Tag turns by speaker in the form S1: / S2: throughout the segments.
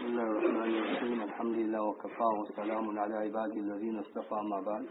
S1: بسم الله الرحمن الرحيم الحمد لله وكفى وسلام على عباده الذين اصطفى ما بعد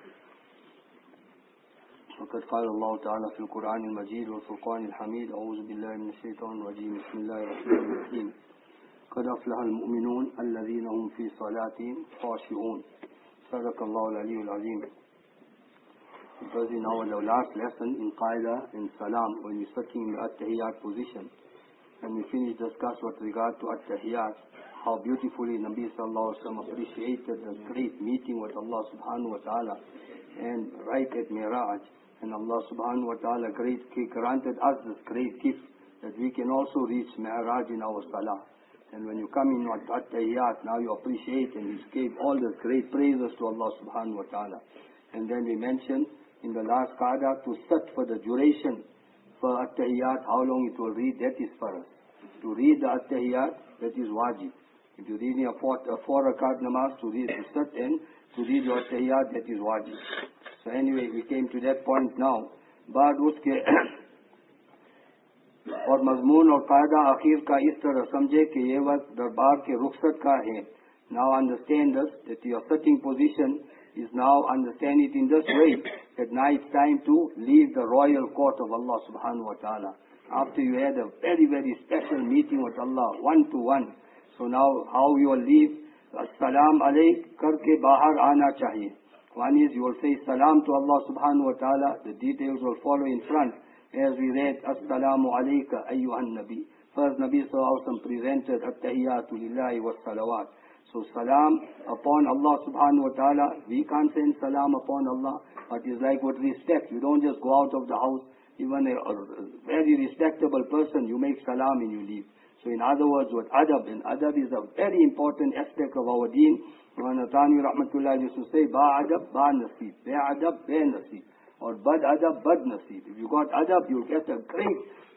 S1: وقد قال الله تعالى في القرآن المجيد والفرقان الحميد أعوذ بالله من الشيطان الرجيم بسم الله الرحمن الرحيم قد أفلح المؤمنون الذين هم في صلاتهم خاشعون صدق الله العلي العظيم. It was in our last lesson in Qaida in Salam when we were studying the At-Tahiyyat position, and we finished discuss with regard to At-Tahiyyat, how beautifully Nabi Sallallahu Alaihi Wasallam appreciated the great meeting with Allah Subhanahu Wa Ta'ala and right at Miraj, and Allah Subhanahu Wa Ta'ala granted us this great gift that we can also reach Mi'raj in our Salah. And when you come in At-Tahiyyat, now you appreciate and you gave all the great praises to Allah Subhanahu Wa Ta'ala. And then we mentioned in the last Qada to sit for the duration for At-Tahiyyat, how long it will read, that is for us. To read the At-Tahiyyat, that is wajib. If you're reading a four rakat namaz, to sit and to read your At-Tahiyyat, that is wajib. So anyway, we came to that point now. बाद उसके और मजमून और कायदा आखिर का इस तरह समझे कि ये वक्त दरबार के रुखसत का है. Now understand this, that your sitting position is now understand it in this way, that now it's time to leave the royal court of Allah subhanahu wa ta'ala. After you had a very, very special meeting with Allah, one-to-one. So now how you will leave, As-salam alayk karke bahar aana chahiye. One is you will say salam to Allah subhanahu wa ta'ala. The details will follow in front. As we read, As-salamu alayka ayyuhan nabi. First Nabi sallallahu alaihi wasallam presented At-tahiyyatu lillahi was salawat. So salam upon Allah subhanahu wa ta'ala. We can't send salam upon Allah, but it's like with respect. You don't just go out of the house. Even a very respectable person, you make salam and you leave. So in other words, with adab, and adab is a very important aspect of our deen. Thani Rahmatullah used to say, ba adab, ba nasib. Be adab, be nasib. Or bad adab, bad nasib. If you got adab, you'll get a great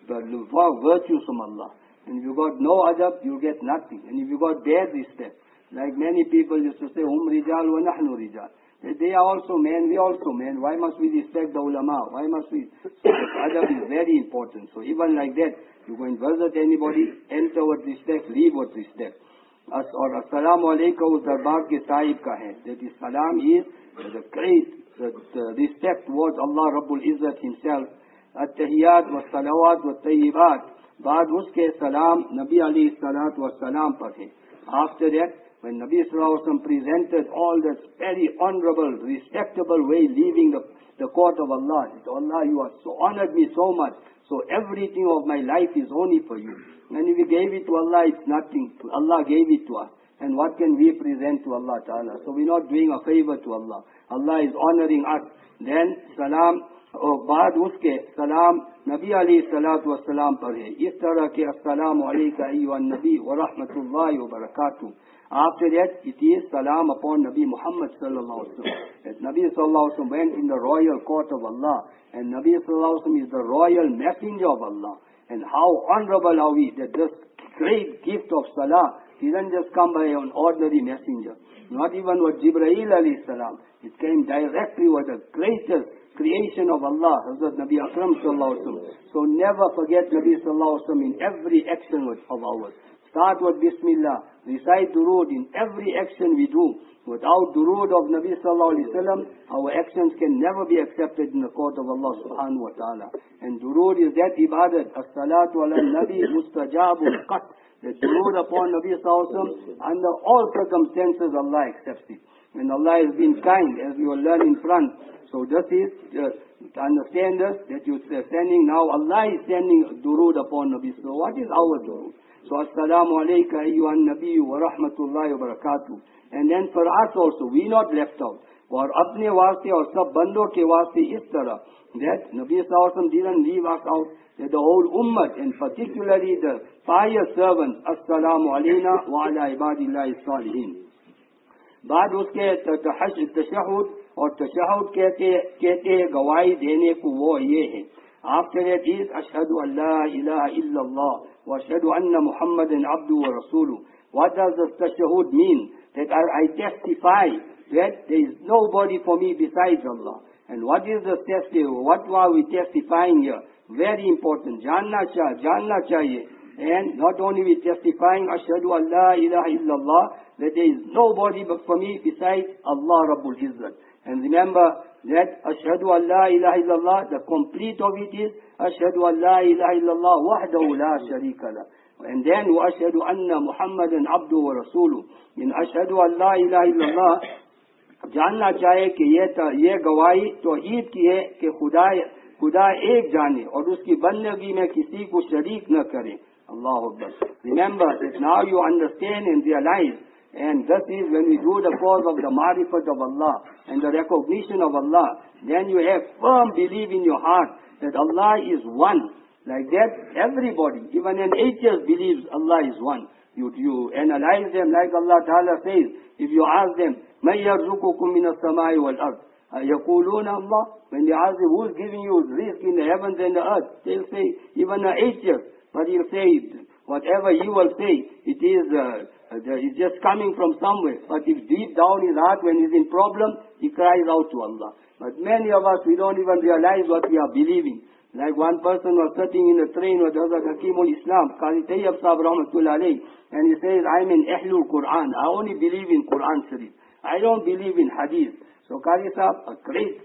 S1: virtues from Allah. And if you got no adab, you'll get nothing. And if you got bad respect, like many people used to say, hum rijal wa nahnu rijal. They are also men, we also men. Why must we respect the ulama? Why must we? So adab is very important. So even like that, you go and visit anybody, enter with respect, leave with respect. Or As-salamu alaykum darbar ke sahib ka hai. That is, salam is the great the respect towards Allah Rabbul Izzat himself. At-tahiyyat wa salawat wa tayyibat. Baad uske salam Nabi alayhi salatu wa salam par hai. After that, when Nabi Sallallahu Alaihi Wasallam presented all that very honorable, respectable way leaving the court of Allah, he said, Allah, you have so honored me so much, so everything of my life is only for you. And if we gave it to Allah, it's nothing. Allah gave it to us. And what can we present to Allah Ta'ala? So we're not doing a favor to Allah. Allah is honoring us. Then, salam, baad uske, salam, Nabi alayhi salatu wa salam par hai. Is tarah ke assalamu alayka ayyuhan nabi wa rahmatullahi wa barakatuh. After that, it is salam upon Nabi Muhammad sallallahu alaihi wasallam. As Nabi sallallahu alaihi wasallam went in the royal court of Allah, and Nabi sallallahu alaihi wasallam is the royal messenger of Allah. And how honorable are we that this great gift of salah didn't just come by an ordinary messenger. Not even with Jibreel alayhi salam. It came directly with the greatest creation of Allah, Hazrat Nabi Akram sallallahu alaihi wasallam. So never forget Nabi sallallahu alaihi wasallam in every action of ours. Start with Bismillah, recite durood in every action we do. Without durood of Nabi Sallallahu Alaihi Wasallam, our actions can never be accepted in the court of Allah Subhanahu Wa Ta'ala. And durood is that ibadat, as-salatu ala nabi mustajabul qat. The durood upon Nabi Sallallahu Alaihi Wasallam, under all circumstances Allah accepts it. And Allah has been kind, as we will learn in front. So this is, to understand this, that you're sending now, Allah is sending durood upon Nabi. So what is our durood? So, As-salamu alayka ayyuhan nabi wa rahmatullahi wa barakatuh. And then for us also, we not left out. For apne waste or sab bando ke waste is tarah, that Nabi Sallallahu Alaihi Wasallam didn't leave us out, that the whole ummah, and particularly the pious servants, As-salamu alayna wa ala ibadillahi salihin. बाद उसके तशहुद और तशहुद कहते गवाही देने को वो ये है. After that is Ashhadu an la ilaha illallah wa ashhadu anna Muhammadan abdu wa rasuluh. What does the tashahud mean? That I testify that there is nobody for me besides Allah. And what is the testimony? What are we testifying here? Very important. जानना चाहिए And not only with testifying, Ashhadu an la ilaha illallah, that there is nobody but for me besides Allah Rabbul Izzat. And remember that Ashhadu an la ilaha illallah, the complete of it is Ashhadu an la ilaha illallah wahdahu la sharika lah. And then Ashhadu anna Muhammadan abduhu wa rasuluh. In Ashhadu an la ilaha illallah, जानना चाहे कि ये गवाही तौहीद की है कि खुदा एक जाने और उसकी बंदगी में किसी को शरीक न करे. Allahu Akbar. Remember that now you understand and realize, and this is when we do the cause of the marifat of Allah and the recognition of Allah, then you have firm belief in your heart that Allah is one. Like that, everybody, even an atheist believes Allah is one. You analyze them like Allah Ta'ala says. If you ask them, مَنْ يَرْزُقُكُم مِّنَ السَّمَاءِ وَالْأَرْضِ يَقُولُونَ اللَّهُ. When they ask them, who is giving you risk in the heavens and the earth? They'll say, even an atheist. But he'll say, whatever he will say, it's just coming from somewhere. But if deep down his heart, when he's in problem, he cries out to Allah. But many of us, we don't even realize what we are believing. Like one person was sitting in a train with Hazrat Hakimul Islam, Qadi Tayyab Sahib Rahmatullah alayhi, and he says, I'm in Ahlul Quran. I only believe in Quran Sharif. I don't believe in Hadith. So Qadi Sahib, a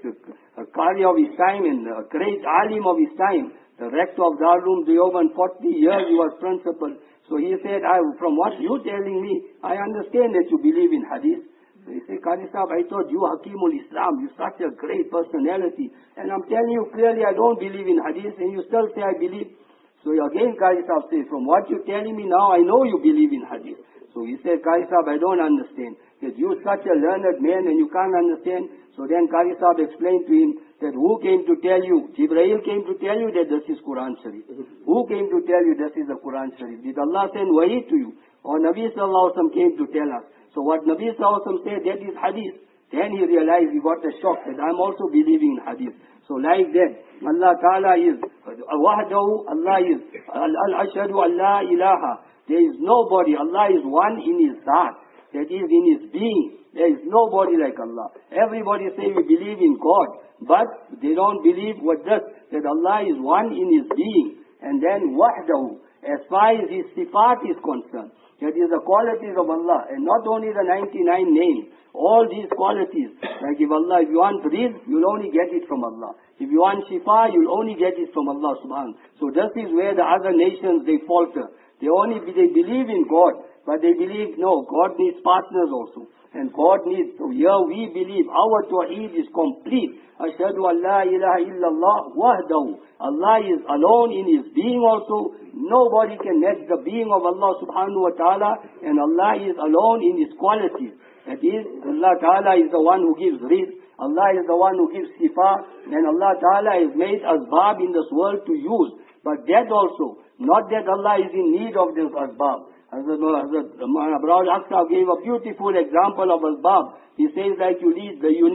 S1: Qadi of his time and a great alim of his time, the rector of Darul Deoband, 40 years he was principal. So he said, from what you're telling me, I understand that you believe in Hadith. So he said, Qadi Sahib, I thought you Hakimul Islam, you're such a great personality. And I'm telling you clearly, I don't believe in Hadith, and you still say I believe. So again, Qadi Sahib says, from what you're telling me now, I know you believe in Hadith. So he said, Qadi Sahib, I don't understand. That you're such a learned man and you can't understand. So then Qadi Sahib explained to him that who came to tell you? Jibreel came to tell you that this is Quran Sharif. Who came to tell you this is the Quran Sharif? Did Allah send wahi to you? Or Nabi Sallallahu Alaihi Wasallam came to tell us? So what Nabi Sallallahu Alaihi Wasallam said, that is Hadith. Then he realized, he got a shock that I'm also believing in Hadith. So like that, Allah Ta'ala is Wahdahu, Allah is Al-Ashhadu Allah ilaha. There is nobody. Allah is one in His Zat. That is in His being. There is nobody like Allah. Everybody say we believe in God, but they don't believe what this, that Allah is one in His being. And then Wahdahu, as far as His sifat is concerned, that is the qualities of Allah, and not only the 99 names, all these qualities. Like if you want rizq, you'll only get it from Allah. If you want shifa, you'll only get it from Allah subhanahu. So this is where the other nations, they falter. They believe in God, but they believe, no, God needs partners also. And God needs, so here we believe our Tawheed is complete. Ashhadu an la ilaha illallah wahdahu. Allah is alone in His being also. Nobody can match the being of Allah subhanahu wa ta'ala. And Allah is alone in His qualities. That is, Allah ta'ala is the one who gives rizq. Allah is the one who gives shifa. And Allah ta'ala has made asbab in this world to use. But that also, not that Allah is in need of this asbab. Hazrat Abraham Aqsa gave a beautiful example of asbab. He says like you need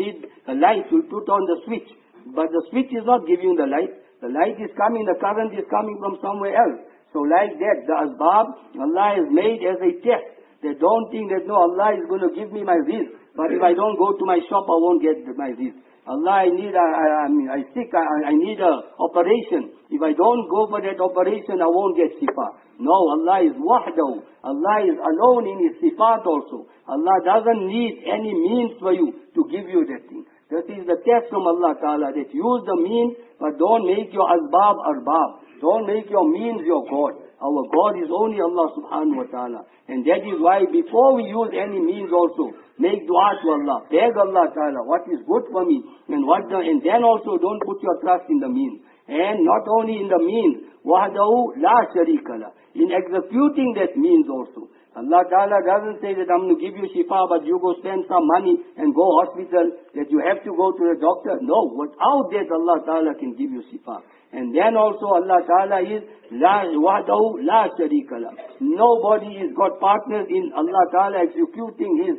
S1: a light, you put on the switch. But the switch is not giving the light. The light is coming, the current is coming from somewhere else. So like that, the asbab, Allah has made as a test. They don't think that, no, Allah is going to give me my rizq. But if I don't go to my shop, I won't get my rizq. Allah, I'm sick, I need a operation. If I don't go for that operation, I won't get shifa. No, Allah is wahdahu. Allah is alone in His sifat also. Allah doesn't need any means for you to give you that thing. This is the test from Allah Ta'ala, that use the means, but don't make your asbab arbab. Don't make your means your God. Our God is only Allah Subhanahu wa Ta'ala. And that is why before we use any means also, make dua to Allah. Beg Allah Ta'ala, what is good for me. And then also don't put your trust in the means. And not only in the means, wahdahu la sharika lah. In executing that means also. Allah Ta'ala doesn't say that I'm going to give you shifa, but you go spend some money and go hospital, that you have to go to the doctor. No, without that Allah Ta'ala can give you shifa. And then also Allah Ta'ala is wahdahu la sharika lah. Nobody has got partners in Allah Ta'ala executing His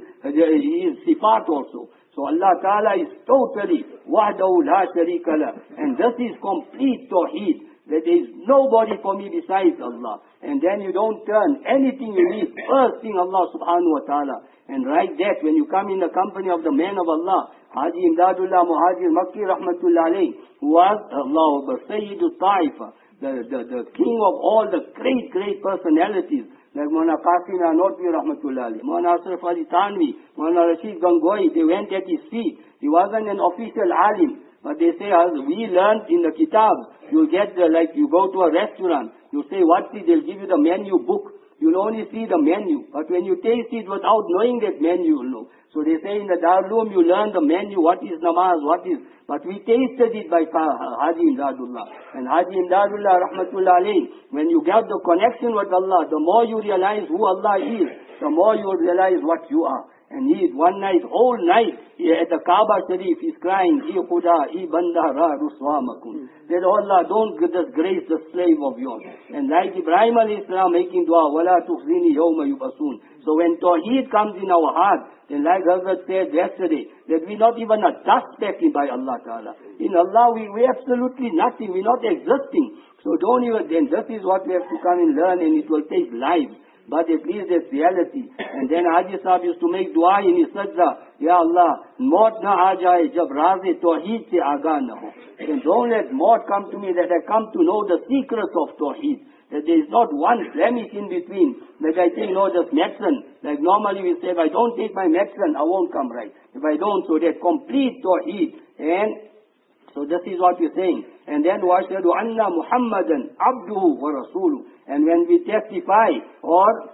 S1: sifat also. So Allah Ta'ala is totally wahdahu la sharika lah. And this is complete tawheed. That there is nobody for me besides Allah. And then you don't turn anything you need, first thing Allah subhanahu wa ta'ala. And like that, when you come in the company of the man of Allah, Haji Imdadullah Muhajir Makki Rahmatullah alayhi, who was Allahu Akbar, Sayyidul Ta'ifa, the king of all the great personalities, like Maulana Qasim Nanotwi Rahmatullah Ali, Maulana Ashraf Ali Tanvi, Maulana Rashid Gangoi, they went at his feet. He wasn't an official alim, but they say, as we learned in the kitabs, you'll get like you go to a restaurant, you say, what's it? They'll give you the menu book. You'll only see the menu. But when you taste it without knowing that menu, you'll know. So they say in the Darul you learn the menu, what is namaz, what is. But we tasted it by Haji Imdadullah. And Haji Imdadullah Rahmatullah alayhi, when you get the connection with Allah, the more you realize who Allah is, the more you realize what you are. And he, one night, whole night, at the Kaaba Sharif, he's crying, "Ee Khuda, ee Banda ra ruswa makum." That Allah, don't disgrace the slave of yours. And like Ibrahim alayhi salam making dua, "Wala tukhzini yawma yubasun." So when Tawheed comes in our heart, then like Hazrat said yesterday, that we're not even a dust speck by Allah Ta'ala. In Allah, we're absolutely nothing. We're not existing. So don't even, then this is what we have to come and learn, and it will take lives. But at least that's reality. And then Haji Sahib used to make dua in his sajda, Ya Allah, maut na aa jaye jab raze tawheed se aga na ho. And don't let maut come to me that I come to know the secrets of tawheed. That there is not one blemish in between. Like I think, no, just medicine. Like normally we say, if I don't take my medicine, I won't come right. If I don't, so that complete tawheed. And so this is what we're saying. And then وَأَشْهَدُ أَنَّ مُحَمَّدًا عَبْدُهُ وَرَسُولُهُ. And when we testify, or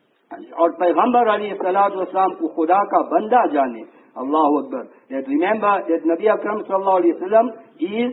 S1: Payghambar alayhi salatu wasalam ko Khuda ka banda jane, Allahu Akbar. That remember that Nabi Akram sallallahu alayhi wasallam is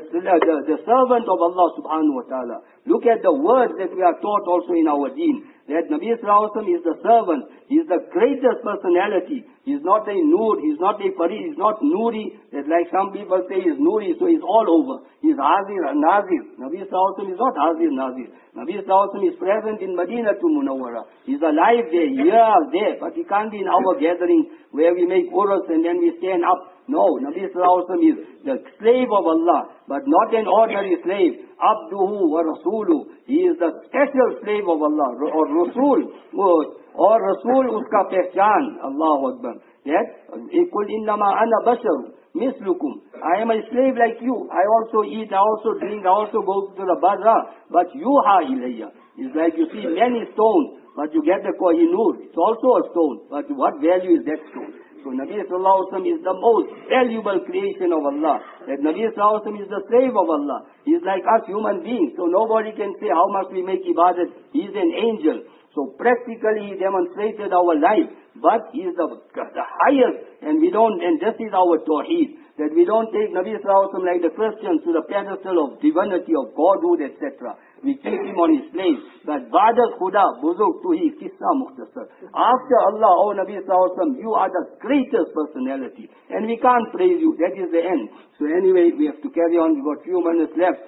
S1: the servant of Allah subhanahu wa ta'ala. Look at the words that we are taught also in our deen. That Nabi sallallahu alayhi wasallam is the servant. He is the greatest personality. He is not a Noor, he is not a Pari, he is not Noori. That like some people say he is Noori, so he is all over. He is Hazir and Nazir. Nabi sallallahu alayhi wasallam is not Hazir Nazir. Nabi sallallahu alayhi wasallam is present in Madinah to Munawwara. He is alive there, here, there. But he can't be in our gathering where we make urus and then we stand up. No, Nabi sallallahu alayhi wasallam is the slave of Allah, but not an ordinary slave. Abduhu wa Rasuluhu. He is the special slave of Allah, or Rasul, or Rasul uska pehchan. Allahu Akbar. That, Qul innama ana basharu mislukum. I am a slave like you. I also eat, I also drink, I also go to the bazaar. But yuha ilayya. It's like you see many stones, but you get the Kohinoor. It's also a stone. But what value is that stone? So Nabi sallallahu alayhi wa sallam is the most valuable creation of Allah. That Nabi sallallahu alayhi wa sallam is the slave of Allah. He is like us human beings. So nobody can say how much we make ibadat. He is an angel. So practically he demonstrated our life. But he is the highest. And we don't, and this is our tawheed. That we don't take Nabi sallallahu alayhi wa sallam like the Christians to the pedestal of divinity, of Godhood, etc. We keep him on his place. But Ba'da Khuda, Buzurg Tuhi, Kissa Mukhtasar. After Allah, O Nabi sallallahu alayhi wa sallam, you are the greatest personality. And we can't praise you. That is the end. So anyway, we have to carry on. We've got few minutes left.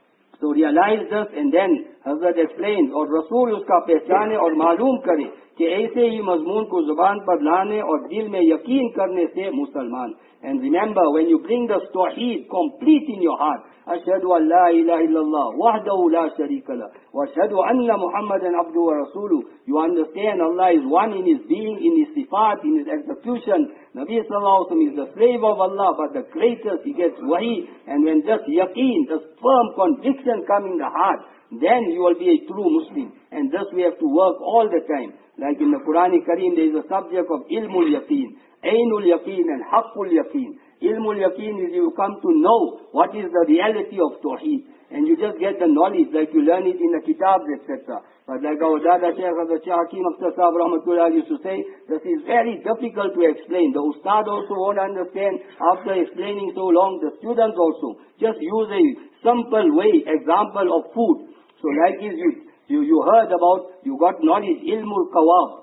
S1: So realize this, and then Hazrat explained, और रसूल उसका पहचाने और मालूम करे कि ऐसे ही मजमून को जुबान पर लाने और दिल में यकीन करने से मुसलमान. And remember, when you bring the tawheed complete in your heart, أشهد أن لا إله إلا الله وحده لا شريك له وأشهد أن محمدا عبده ورسوله. You understand Allah is one in His being, in His sifat, in His execution. Nabi sallallahu alaihi wasallam is the slave of Allah, but the greatest. He gets wahi, and when this yaqeen, this firm conviction come in the heart, then you will be a true Muslim. And this we have to work all the time. Like in the Quran Kareem, there is a subject of ilmul yaqeen, ainul yaqeen and haqqul yaqeen. Ilmul yaqeen is you come to know what is the reality of Tawheed. And you just get the knowledge like you learn it in the kitabs, etc. But like our Dada Shaykh Hakim Akhtar Sahib Rahmatullah used to say, this is very difficult to explain. The Ustad also won't understand after explaining so long. The students also. Just use a simple way, example of food. So like is you heard about, you got knowledge, ilmul kawab.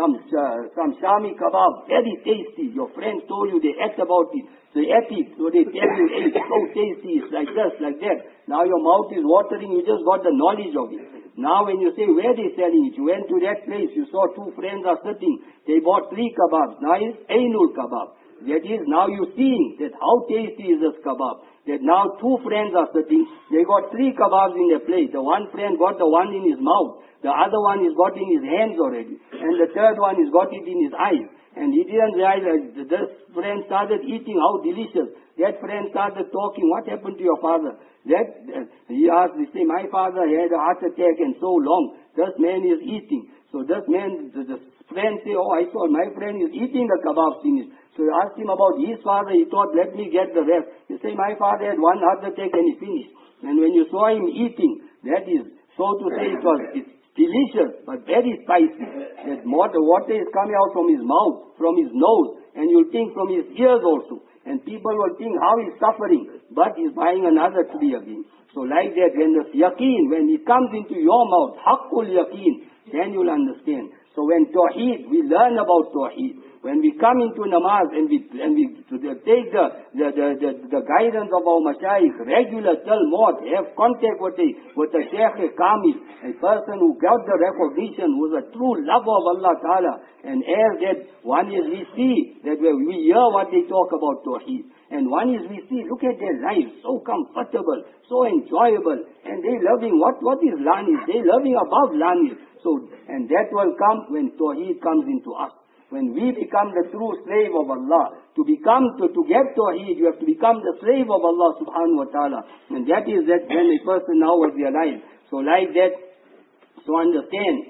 S1: Some Shami kebab, very tasty. Your friends told you, they ate about it. So they ate it. So they tell you, hey, it's so tasty, it's like this, like that. Now your mouth is watering, you just got the knowledge of it. Now when you say, where they selling it? You went to that place, you saw two friends are sitting. They bought 3 kebabs. Now it's Ainul kebab. That is, now you seeing that how tasty is this kebab. That now 2 friends are sitting, they got 3 kebabs in their plate. The one friend got the one in his mouth. The other one is got in his hands already. And the third one is got it in his eyes. And he didn't realize friend started eating, how delicious. That friend started talking, what happened to your father? He asked, he said, my father had a heart attack and so long. This man is eating. So this man, the friend said, oh, I saw my friend is eating the kebab finished. So he asked him about his father. He thought, let me get the rest. He said, my father had one heart attack and he finished. And when you saw him eating, that is, so to say, it's delicious, but very spicy. That the water is coming out from his mouth, from his nose, and you'll think from his ears also. And people will think how he's suffering, but he's buying another tree again. So like that, when the yaqeen, when it comes into your mouth, haqqul yaqeen, then you'll understand. So when Tawheed, we learn about Tawheed. When we come into namaz and we take the guidance of our mashayikh, regular till maut, have contact with the Shaykh Kamil, a person who got the recognition, who is a true lover of Allah Ta'ala. And as that one is we see, that we hear what they talk about Tawheed. And one is we see, look at their lives, so comfortable, so enjoyable. And they loving, what is lanis? They loving above lanis. So, and that will come when Tawheed comes into us. When we become the true slave of Allah, to get Tawheed, you have to become the slave of Allah subhanahu wa ta'ala. And that is that when a person now will realize. So like that, so understand,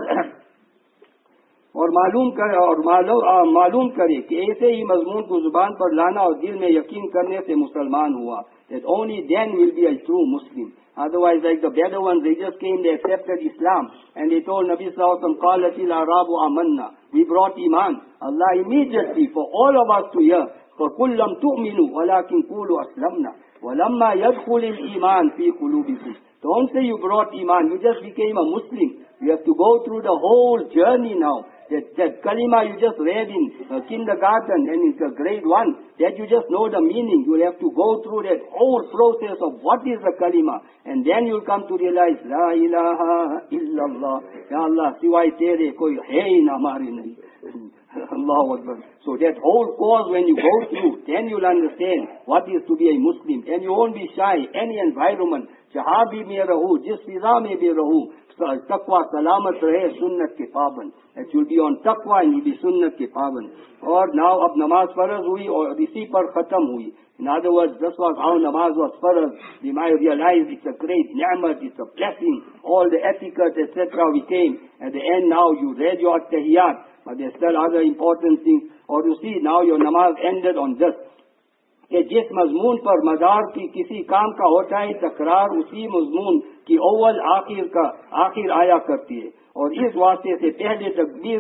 S1: और मालूम करे कि ऐसे ही मजमून को जुबान पर लाना और दिल में यकीन करने से मुसलमान हुआ. That only then will be a true Muslim. Otherwise, like the Bedouins, they just came, they accepted Islam, and they told Nabi Sallallahu Alaihi Wasallam, "Qalatil Arabu amanna." We brought Iman. Allah immediately, for all of us to hear, فَقُلْ لَمْ تُؤْمِنُوا وَلَكِنْ قُولُوا أَسْلَمْنَا وَلَمَّا يَدْخُلِ الْإِيمَانِ فِي قُلُوبِكُمْ. Don't say you brought Iman, you just became a Muslim. You have to go through the whole journey now. That kalima you just read in kindergarten and in grade 1, that you just know the meaning. You will have to go through that whole process of what is the kalima. And then you'll come to realize, La ilaha illallah. Ya Allah, siwai tere koi hai na hamare nahi. Allahu Akbar. So that whole course when you go through, then you'll understand what is to be a Muslim. And you won't be shy. Any environment, jahan bhi mein rahu, jis fiza mein bhi rahu, taqwa salamat rahe sunnat ke paban. That you'll be on taqwa and you'll be sunnat ke paban. Or now ab namaz faraz hui or isi par khatam hui. In other words, this was how namaz was faraz. We might realize it's a great ni'mat, it's a blessing. All the etiquette, etc. we came. At the end now you read your tahiyyat. But there's still other important things. Or you see now your namaz ended on this. कि जिस मजमून पर मदार की किसी काम का होता है तकरार उसी मजमून की अव्वल आखिर आया करती है. और इस वास्ते से पहले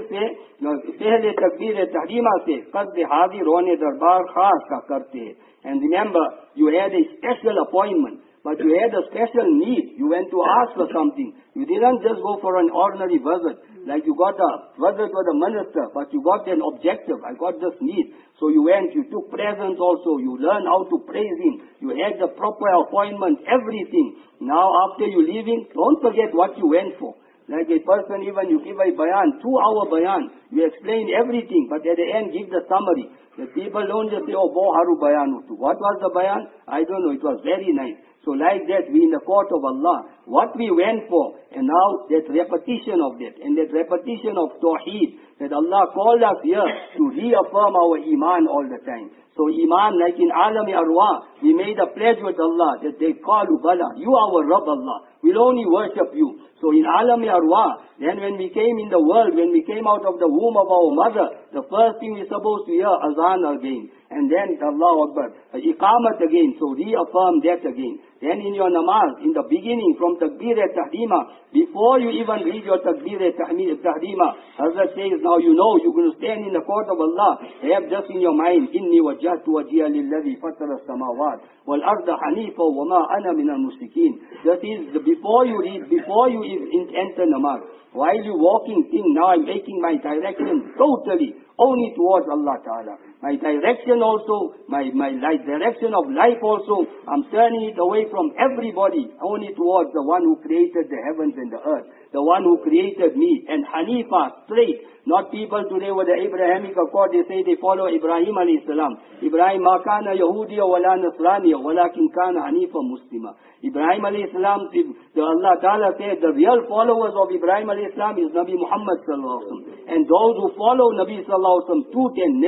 S1: तकबीर तहरीमा से कस्द हाजिर होने दरबार खास का करते हैं. And remember, you had a special appointment, but you had a special need. You went to ask for something. You didn't just go for an ordinary visit. Like you got a visit with a minister, but you got an objective. I got this need. So you went, you took presents also. You learned how to praise him. You had the proper appointment, everything. Now after you leaving, don't forget what you went for. Like a person, even you give a bayan, 2-hour bayan, you explain everything, but at the end give the summary. The people don't just say, oh, bo haru bayan utu. What was the bayan? I don't know. It was very nice. So like that, we in the court of Allah, what we went for, and now that repetition of that, and that repetition of Tawheed, that Allah called us here to reaffirm our Iman all the time. So Iman, like in Alami Arwah, we made a pledge with Allah that they call Bala, you our Rabb Allah, we'll only worship you. So in Alami Arwah, then when we came in the world, when we came out of the womb of our mother, the first thing we're supposed to hear, Azan again. And then Allah Akbar, Iqamat again, so reaffirm that again. Then in your namaz, in the beginning, from Takbir Tahrima, before you even read your Takbir Tahrima, Hazrat says, now you know, you're going to stand in the court of Allah, have just in your mind, Inni wajjahtu wajhiya lillazi fatara samawat, wal arda hanifa wa ma ana min al-musrikin. That is, before you read, before you enter namaz, while you walking, think, now I'm making my direction totally only towards Allah Ta'ala. My direction also, my direction of life also, I'm turning it away from everybody, only towards the one who created the heavens and the earth, the one who created me. And Hanifa, straight, not people today with the Abrahamic accord, they say they follow Ibrahim alayhi salam. Ibrahim ma kana Yahudiya wala Nasraniya, walakin kana Hanifa Muslima. Ibrahim alayhi salam, the Allah Ta'ala said, the real followers of Ibrahim alayhi salam is Nabi Muhammad sallallahu alaihi wasallam. And those who follow Nabi sallallahu alaihi wasallam tooth and nail.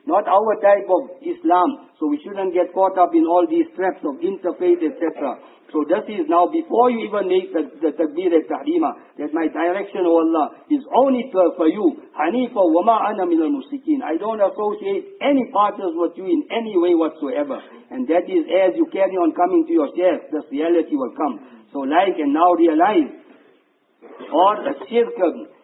S1: not our type of Islam. So we shouldn't get caught up in all these traps of interfaith, etc. So this is now, before you even make the takbir al-tahrima, that my direction, O Allah, is only for you. Hanifa wa ma ana min al-musrikin. I don't associate any partners with you in any way whatsoever. And that is, as you carry on coming to your shirk, this reality will come. So like, and now realize, और शिर्क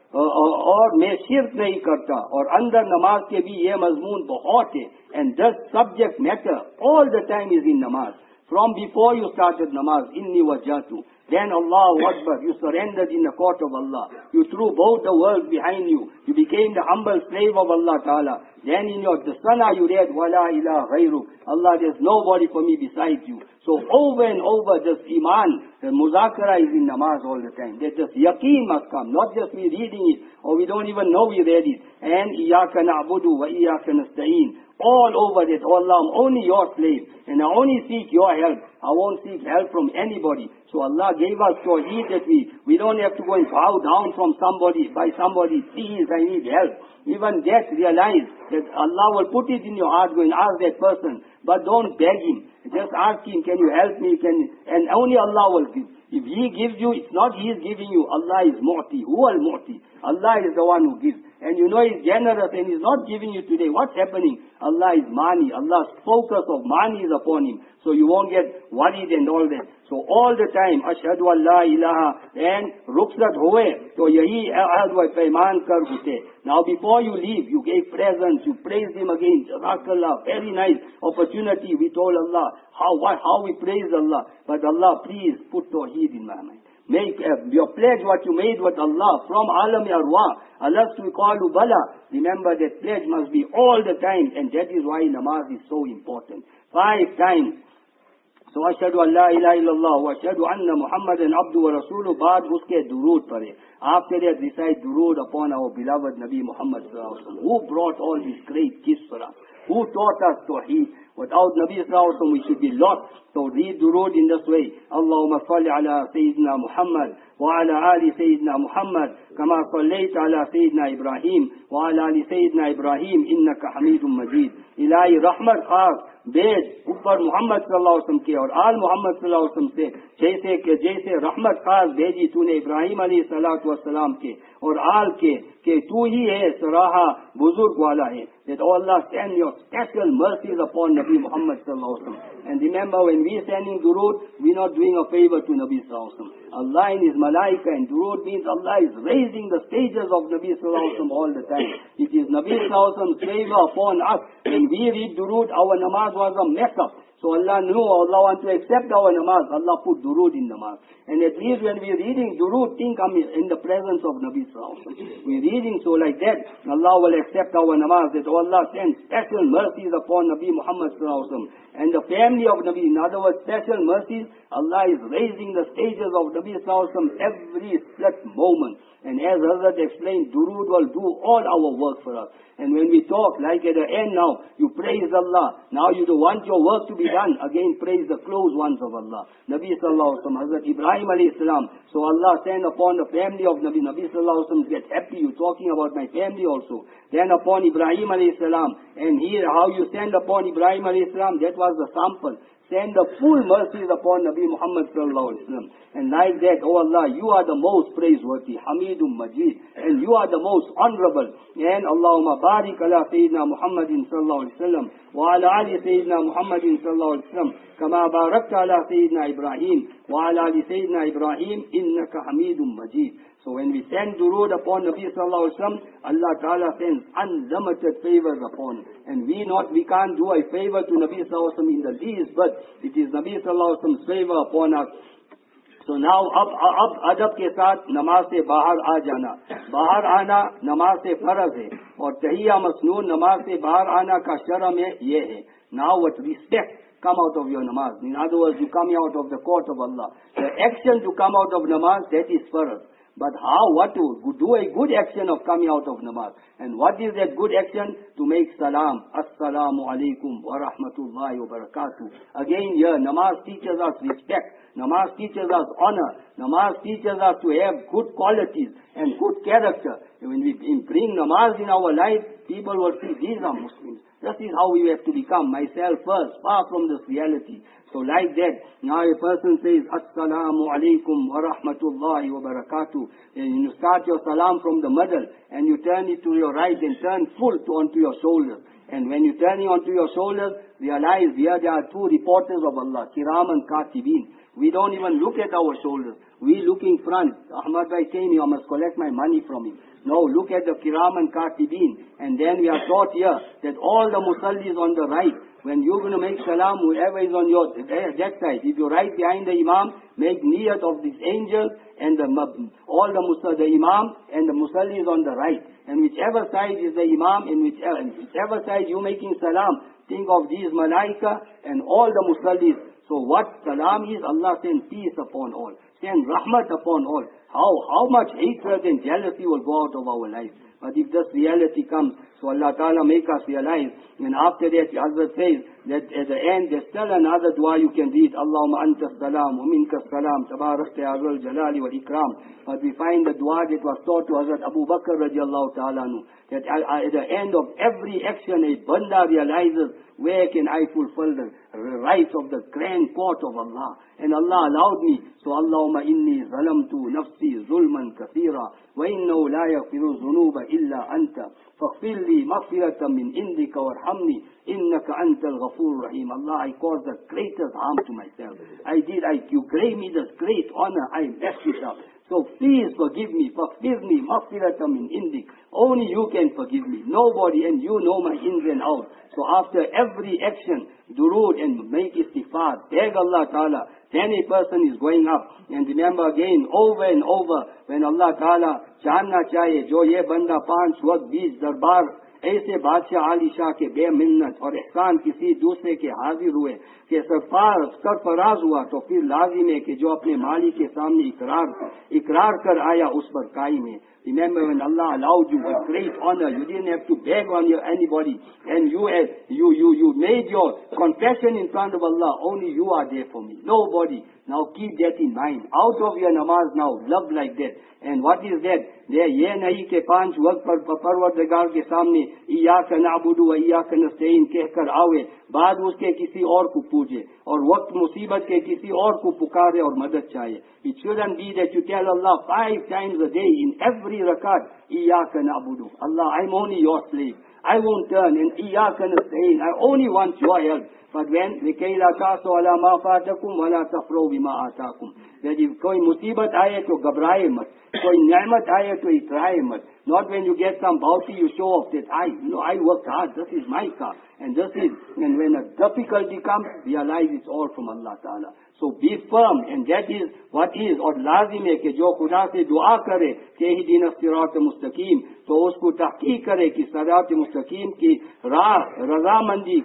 S1: और मैं शिर्क नहीं करता, और अंदर नमाज के भी ये मजमून बहुत है. And this subject matter all the time is in namaz. From before you started namaz, inni wajjatu. Then Allahu Akbar, you surrendered in the court of Allah. You threw both the worlds behind you. You became the humble slave of Allah Ta'ala. Then in your Dasana you read, Wala ilaha ghayruk. Allah, there's nobody for me besides you. So over and over, this iman, the muzakara is in namaz all the time. That this yaqeen must come, not just we reading it, or we don't even know we read it. And iyaka na'budu wa iyaka nasta'een. All over that, oh Allah, I'm only your slave, and I only seek your help. I won't seek help from anybody. So Allah gave us tawheed that we don't have to go and bow down from somebody, by somebody, please, I need help. Even that, realize that Allah will put it in your heart, go and ask that person, but don't beg him. Just ask him, can you help me? And only Allah will give. If He gives you, it's not He is giving you. Allah is Mu'ti. Huwa al-Mu'ti. Allah is the one who gives. And you know He's generous and He's not giving you today. What's happening? Allah is Mani. Allah's focus of Mani is upon Him. So you won't get worried and all that. So all the time, Ashhadu an la ilaha, and rukhsat hoye, to yahi ahad wa paiman kar hute. Now before you leave, you gave presents, you praised Him again. Jazakallah, very nice opportunity. We told Allah how we praise Allah. But Allah, please put tawheed in my mind. Make your pledge what you made with Allah from alam arwah. Alastu qalu bala. Remember that pledge must be all the time, and that is why namaz is so important. 5 times. So ashhadu an la ilaha illallah wa ashhadu anna Muhammadan abdu wa rasuluhu. Baad uske durood pare. After that recite durood upon our beloved Nabi Muhammad sallallahu alaihi wasallam, who brought all these great gifts for us, who taught us tawheed. Without Nabi sallallahu alaihi wasallam we should be lost. So read durood in this way. Allahumma salli ala Sayyidina Muhammad wa ala ali Sayyidina Muhammad kama sallaita ala Sayyidina Ibrahim wa ala ali Sayyidina Ibrahim innaka Hamidum Majid. Ilahi rahmat khas बेद ऊपर मोहम्मद सल्लल्लाहु अलैहि वसल्लम के और आल मोहम्मद सल्लल्लाहु अलैहि वसल्लम से जैसे रहमत खास भेजी तूने इब्राहिम अलैहिस्सलातु वस्सलाम के और आल के तू ही है सराहा बुजुर्ग वाला है. That Allah send your special mercies upon Nabi Muhammad sallallahu alaihi wasallam. And remember, when we are sending durood, we are not doing a favor to Nabi sallallahu alaihi wasallam. Allah in His malaika, and durood means Allah is raising the stages of Nabi sallallahu alaihi wasallam all the time. It is Nabi sallallahu alaihi wasallam's favor upon us. When we read durood, our namaz was a mess up. So Allah knew, Allah wants to accept our namaz. Allah put durood in namaz. And at least when we are reading durood, think I'm in the presence of Nabi sallallahu alaihi wasallam. We are reading so like that, Allah will accept our namaz. That Allah sends special mercies upon Nabi Muhammad sallallahu alaihi wasallam and the family of Nabi. In other words, special mercies. Allah is raising the stages of Nabi sallallahu alaihi wasallam every split moment. And as Hazrat explained, durood will do all our work for us. And when we talk, like at the end now, you praise Allah. Now you don't want your work to be done. Again, praise the close ones of Allah. Nabi sallallahu alaihi wasallam, Hazrat Ibrahim alayhi salam. So Allah send upon the family of Nabi. Nabi sallallahu alaihi wasallam get happy. You talking about my family also. Then upon Ibrahim alayhi salam. And here how you send upon Ibrahim alayhi salam, that was the sample. Send the full mercies upon Nabi Muhammad sallallahu alaihi wasallam. And like that, oh Allah, you are the most praiseworthy, Hamidum Majid, and you are the most honorable. And Allahumma barik ala Sayyidina Muhammadin sallallahu alaihi wasallam wa ala ali Sayyidina Muhammadin sallallahu alaihi wasallam kama barakta ala Sayyidina Ibrahim wa ala ali Sayyidina Ibrahim innaka Hamidum Majid. So when we send durood upon Nabi sallallahu alaihi wasallam, Allah Ta'ala sends unlimited favors upon him. And we can't do a favor to Nabi sallallahu alaihi wasallam in the least, but it is Nabi sallallahu alaihi wasallam's favor upon us. So now अब अदब के साथ नमाज से बाहर आ जाना. बाहर आना नमाज से फर्ज है और तहिया मसनून नमाज से बाहर आना का शरम है ये है. Now with respect, come out of your namaz. In other words, you come out of the court of Allah. The action to come out of namaz, that is farz. But what to do a good action of coming out of namaz. And what is that good action? To make salam. Assalamu alaikum wa rahmatullahi wa barakatuh. Again here, namaz teaches us respect. Namaz teaches us honor. Namaz teaches us to have good qualities and good character. And when we bring namaz in our life, people will see these are Muslims. This is how we have to become. Myself first, far from this reality. So like that, now a person says, Assalamu alaikum wa rahmatullahi wa barakatuh. And you start your salam from the middle, and you turn it to your right and turn full onto your shoulders. And when you're turning onto your shoulders, realize here there are two reporters of Allah, Kiram and Katibin. We don't even look at our shoulders. We look in front. Ahmad Bhai came here, I must collect my money from him. No, look at the Kiram and Katibin. And then we are taught here that all the musallis on the right, when you're going to make salam, whoever is on your that side, if you're right behind the imam, make niyat of these angels and the imam and the musallis on the right. And whichever side is the imam, and whichever side you're making salam, think of these malaika and all the musallis. So what salam is, Allah send peace upon all, send rahmat upon all. How much hatred and jealousy will go out of our life. But if this reality comes, so Allah Ta'ala make us realize, and after that Hazrat says that at the end there's still another dua you can read, Allahumma anta salam wa minka salam, tabarakta ya zal jalali wal ikram. But we find the dua that was taught to Hazrat Abu Bakr radiallahu ta'ala anhu, that at the end of every action a banda realizes, where can I fulfill the rights of the grand court of Allah? And Allah allowed me. So Allahumma inni zalamtu nafsi zulman kathira wa innahu la yaghfiru dhunuba illa anta faghfir li maghfiratan min indika warhamni innaka antal ghafurur rahim. Allah, I caused the greatest harm to myself. You gave me this great honor, I messed it up. So please forgive me, faghfirni maghfiratan min indik. Only you can forgive me, nobody, and you know my ins and outs. So after every action, durood and make istighfar, beg Allah Ta'ala, then a person is going up. And remember again, over and over, when Allah Ta'ala जानना चाहिए जो ये बंदा 5 वक्त 20 दरबार ऐसे बादशाह आली शाह के बेमिन्नत और एहसान किसी दूसरे के हाजिर हुए कि सरफराज हुआ, तो फिर लाजिम है कि जो अपने मालिक के सामने इकरार कर आया उस पर कायम है. Remember when Allah allowed you a great honor, you didn't have to beg on anybody, and you made your confession in front of Allah, only you are there for me, nobody. Now keep that in mind. Out of your namaz now, love like that. And what is that? There ye nahi ke 5 waqt par parwardigar ke samne iyyaka na'budu wa iyyaka nasta'in कहकर आवे, बाद उसके किसी और को पूजे और वक्त मुसीबत के किसी और को पुकारे और मदद चाहे. It shouldn't be that you tell Allah 5 times a day in every rakat, iyyaka na'budu. Allah, I'm only your slave. I won't turn, and iyyaka nasta'in, I only want your help. But when لِكَيْ لَا تَعْصُوا عَلَى مَا فَاتَكُمْ وَلَا تَفْرَحُوا بِمَا آتَاكُمْ, that if कोई मुसीबत आए तो घबराए मत, कोई नेमत आए तो इतराए मत. Not when you get some bounty you show off that I worked hard, this is my car, and when a difficulty comes, realize it's all from Allah Ta'ala. So be firm, and that is what is, और लाजिम है कि जो खुदा से दुआ करे कि इहदिना सिरात मुस्तकीम, तो उसको तहकीक करे कि सिरात मुस्तकीम की राह रजामंदी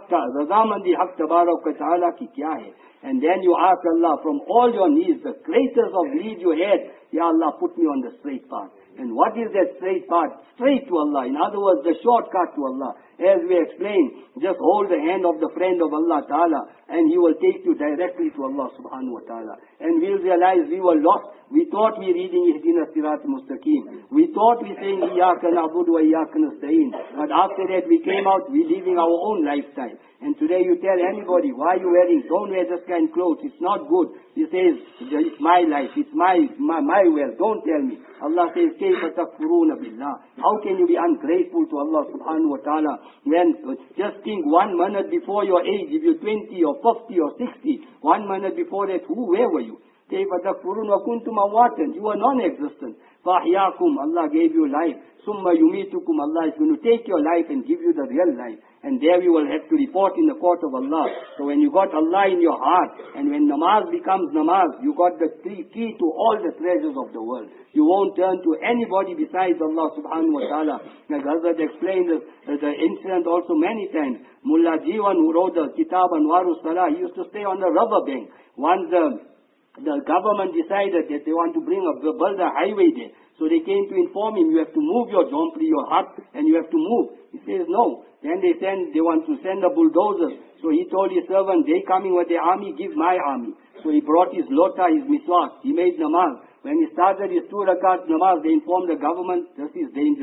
S1: हक तबारक व तआला की क्या है. And then you ask Allah from all your needs, the greatest of needs you had, Ya Allah, put me on the straight path. And what is that straight path? Straight to Allah. In other words, the shortcut to Allah. As we explained, just hold the hand of the friend of Allah Ta'ala, and He will take you directly to Allah Subhanahu Wa Ta'ala. And we'll realize we were lost. We thought we reading Ihdina Sirat Mustaqim. We thought we saying Iyyaka na'budu wa iyyaka nasta'in. But after that we came out, we living our own lifestyle. And today you tell anybody, why are you wearing? Don't wear this kind of clothes. It's not good. He says, it's my life. It's my wealth. Don't tell me. Allah says, كَيْفَ تَكْفُرُونَ بِاللَّهِ. How can you be ungrateful to Allah Subhanahu Wa Ta'ala when just think 1 minute before your age, if you're 20 or 50 or 60, 1 minute before that, where were you? كَيْفَ تَكْفُرُونَ وَكُنْتُمْ أَمْوَاتًا. You were non-existent. فَأَحْيَاكُمْ. Allah gave you life. ثُمَّ يُمِيتُكُمْ. Allah is going to take your life and give you the real life. And there you will have to report in the court of Allah. So when you got Allah in your heart, and when namaz becomes namaz, you got the key to all the treasures of the world. You won't turn to anybody besides Allah Subhanahu Wa Ta'ala. Like Hazrat explained the incident also many times. Mullah Jiwan, who wrote the Kitab Anwarus Salah, he used to stay on the rubber bank. Once the government decided that they want to build a highway there. So they came to inform him, you have to move your jompli, your hut, and you have to move. He says, no. Then they want to send the bulldozers. So he told his servant, they coming with the army, give my army. So he brought his lota, his miswak. He made namaz. When he started his 2 rakats namaz, they informed the government, this is dangerous.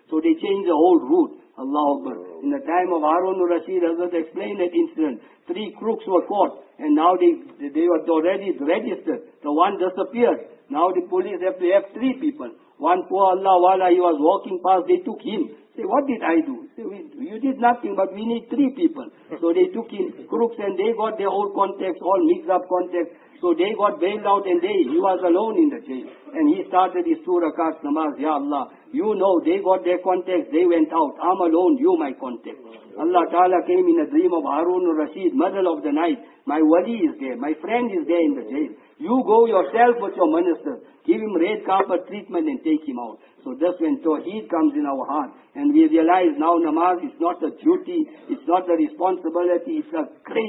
S1: So they changed the whole route. Allahu Akbar. In the time of Harun al-Rashid, Hazrat explained that incident. 3 crooks were caught, and now they were already registered. The one disappeared. Now the police have to have 3 people. One poor Allah Wala, he was walking past, they took him. Say, what did I do? Say, you did nothing, but we need 3 people. So they took him, crooks, and they got their whole contacts, all mixed up contacts. So they got bailed out, and he was alone in the jail. And he started his 2 rakats namaz. Ya Allah, you know, they got their contacts, they went out. I'm alone, you my contact. Allah Ta'ala came in a dream of Harun al-Rashid, middle of the night. My wali is there, my friend is there in the jail. You go yourself with your ministers, give him red carpet treatment and take him out. So that's when Tawheed comes in our heart. And we realize now namaz is not a duty, it's not a responsibility, it's a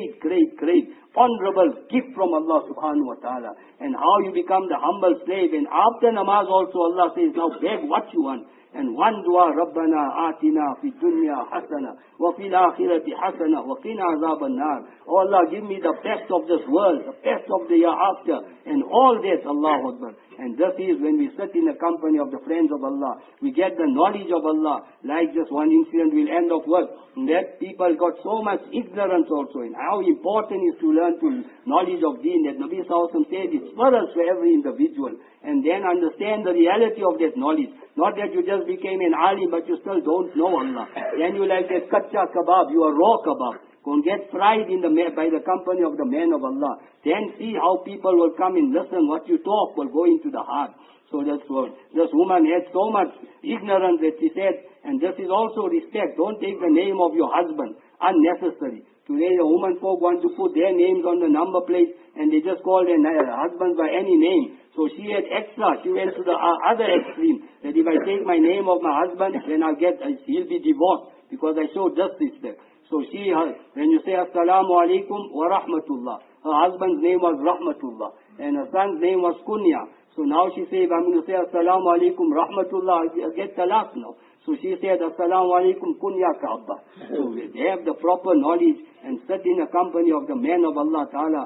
S1: great, honorable gift from Allah subhanahu wa ta'ala. And how you become the humble slave. And after namaz also Allah says, now beg what you want. And one dua, Rabbana atina fi dunya hasana, wa fil akhirati hasana, wa qina azab an-nar. Oh Allah, give me the best of this world, the best of the year after, and all that, Allahu Akbar. And this is when we sit in the company of the friends of Allah, we get the knowledge of Allah. Like just one incident will end of work. And that people got so much ignorance also, and how important is to learn to knowledge of deen, that Nabi Sallallahu Alaihi Wasallam said it's for us, for every individual. And then understand the reality of that knowledge. Not that you just became an alim, but you still don't know Allah. Then you like that kacha kebab, you are raw kebab. Go and get fried by the company of the man of Allah. Then see how people will come and listen. What you talk will go into the heart. So that's what this woman had so much ignorance that she said, and this is also respect. Don't take the name of your husband unnecessary. Today the woman folk want to put their names on the number plate, and they just call their husbands by any name. So she had extra. She went to the other extreme, that if I take my name of my husband, then he'll be divorced, because I showed justice there. So when you say Assalamu alaikum wa rahmatullah, her husband's name was Rahmatullah, and her son's name was Kunya. So now she says, if I'm going to say Assalamu alaikum rahmatullah, I'll get talaq now. So she said, Assalamu alaikum kunya ka Abba. So they have the proper knowledge and sit in the company of the man of Allah Ta'ala.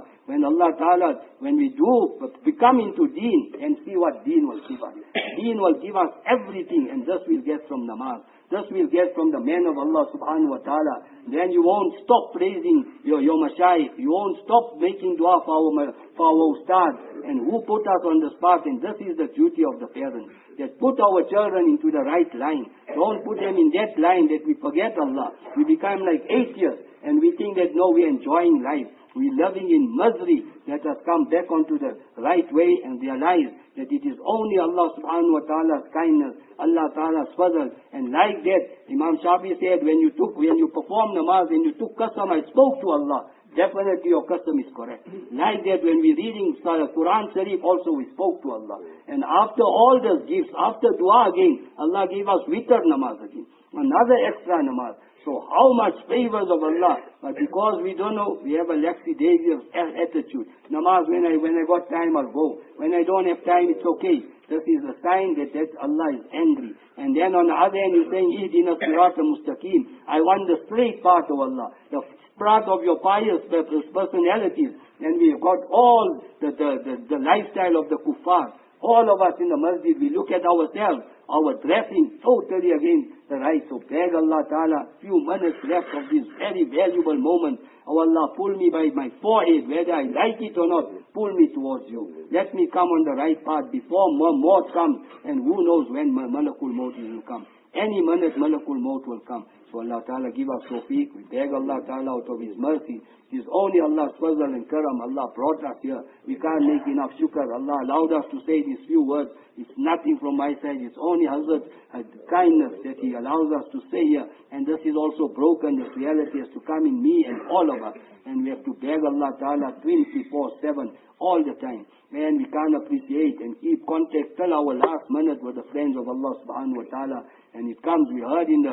S1: When we do become into deen, and see what deen will give us. Deen will give us everything, and this we'll get from namaz. This we'll get from the man of Allah subhanahu wa ta'ala. Then you won't stop praising your mashayikh. You won't stop making dua for our ustad. And who put us on this path? And this is the duty of the parents. That put our children into the right line. Don't put them in that line that we forget Allah. We become like atheists, and we think that no, we're enjoying life. We're living in misery. Let us come back onto the right way and realize that it is only Allah subhanahu wa ta'ala's kindness, Allah ta'ala's fadl. And like that, Imam Shafi said, when you perform namaz and you took qasam, I spoke to Allah. Definitely your custom is correct. Like that, when we're reading Quran Sharif, also we spoke to Allah. And after all those gifts, after dua again, Allah gave us witr namaz again. Another extra namaz. So how much favors of Allah. But because we don't know, we have a lackadaisical attitude. Namaz, when I got time, I'll go. When I don't have time, it's okay. This is a sign that Allah is angry. And then on the other hand, you're saying, Ihdina sirata mustaqim. I want the straight path of Allah. The path of your pious personalities. And we've got all the lifestyle of the kuffar. All of us in the masjid, we look at ourselves, our dressing totally against the right. So beg Allah Ta'ala, few minutes left of this very valuable moment. Oh Allah, pull me by my forehead, whether I like it or not, pull me towards you. Let me come on the right path before maut comes, and who knows when Malakul Maut will come. Any minute Malakul Maut will come. So Allah Ta'ala give us tawfiq. We beg Allah Ta'ala out of His mercy. It is only Allah's fazl and karam. Allah brought us here. We can't make enough shukr. Allah allowed us to say these few words. It's nothing from my side. It's only Hazrat kindness that He allows us to say here. And this is also broken. This reality has to come in me and all of us. And we have to beg Allah Ta'ala 24/7 all the time. And we can't appreciate and keep contact till our last minute with the friends of Allah Subhanahu Wa Ta'ala. And it comes, we heard in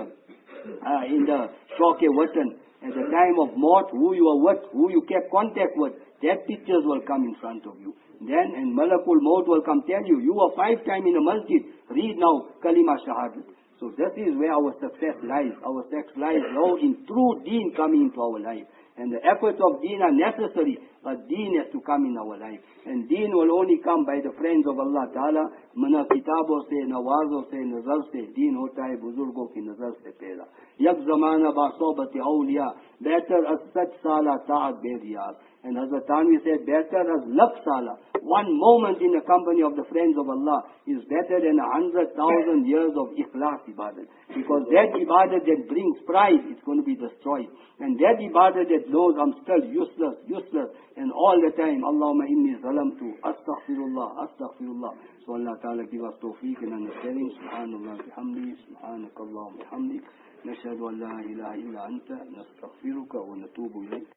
S1: the Shoke Watan, at the time of maut, who you are with, who you kept contact with, that pictures will come in front of you. Then, and Malakul Maut will come tell you, you were 5 times in a masjid, read now Kalima Shahadat. So this is where our success lies. Our success lies now in true deen coming into our life. And the efforts of deen are necessary, but deen has to come in our life. And deen will only come by the friends of Allah Ta'ala. Mana kitabon se, nawazon se, nazar se, deen hota hai buzurgon ki nazar se pehla. Yak zamana ba sohbat awliya, better as sach sala ta'at beriyaz. And Hazrat Tanvi said, better as lakh sala. One moment in the company of the friends of Allah is better than 100,000 years of ikhlas ibadat. Because that ibadat that brings pride is going to be destroyed. And that ibadat that knows I'm still useless, and all the time, Allahumma inni zalamtu, astaghfirullah. So Allah Ta'ala give us tawfiq and understanding. Subhanallah bihamdi, subhanakallah bihamdi. نشهد أن لا إله إلا أنت نستغفرك ونتوب إليك